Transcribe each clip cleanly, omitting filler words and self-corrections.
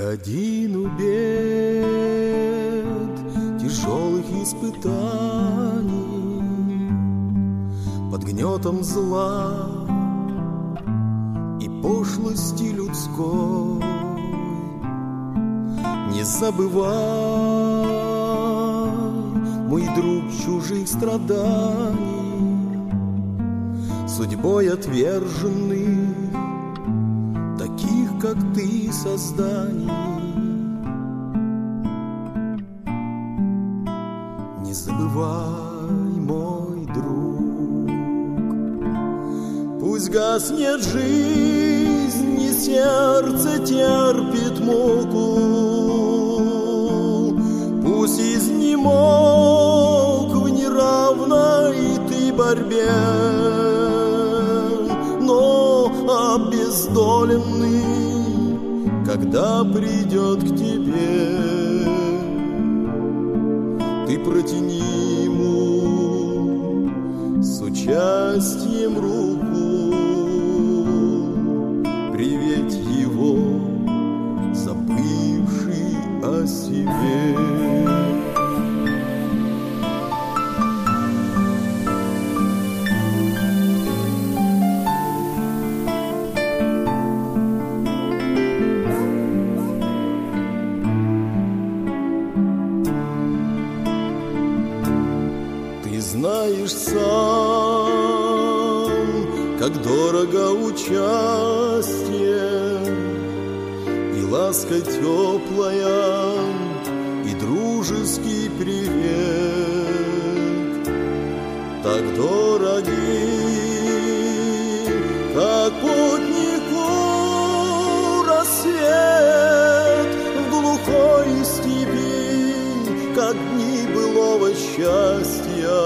годину бед, тяжелых испытаний, под гнетом зла и пошлости людской, не забывай, мой друг, чужих страданий, судьбой отверженных, таких, как ты, созданий. Не забывай, мой друг, пусть гаснет жизнь, и сердце терпит муку, пусть изнемог в неравной ты борьбе, но обездоленный, когда придет к тебе, ты протяни ему с участием руку, приветь его, забывший о себе. Знаешь сам, как дорого участие и ласка теплая, и дружеский привет, так дороги, как путнику рассвет в глухой степи, как дни былого счастья,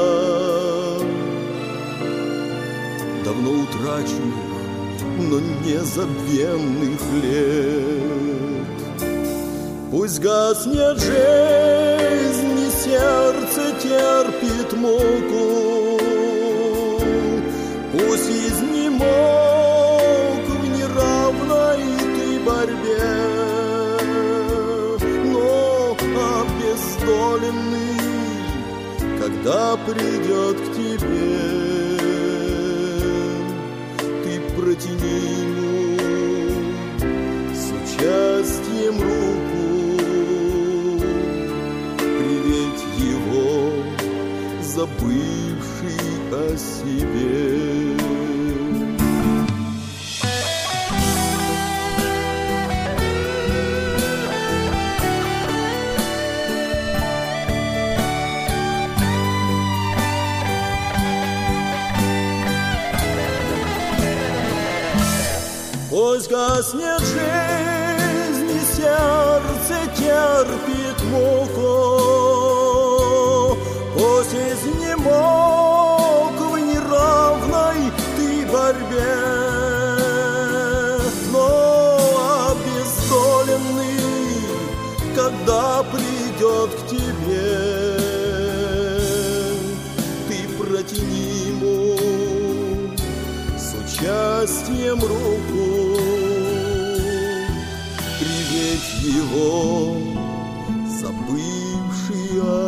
давно утраченных, но незабвенных лет. Пусть гаснет жизнь, и сердце терпит муку, пусть изнемог в неравной ты борьбе, но обездоленный, когда придет к тебе, ты протяни ему с участием руку, приветь его, забывший о себе. Пусть гаснет жизнь, и сердце терпит муку, пусть изнемог в неравной ты борьбе, но обездоленный, когда придет к тебе, ты протяни ему с участием руку, приветь его, забывший о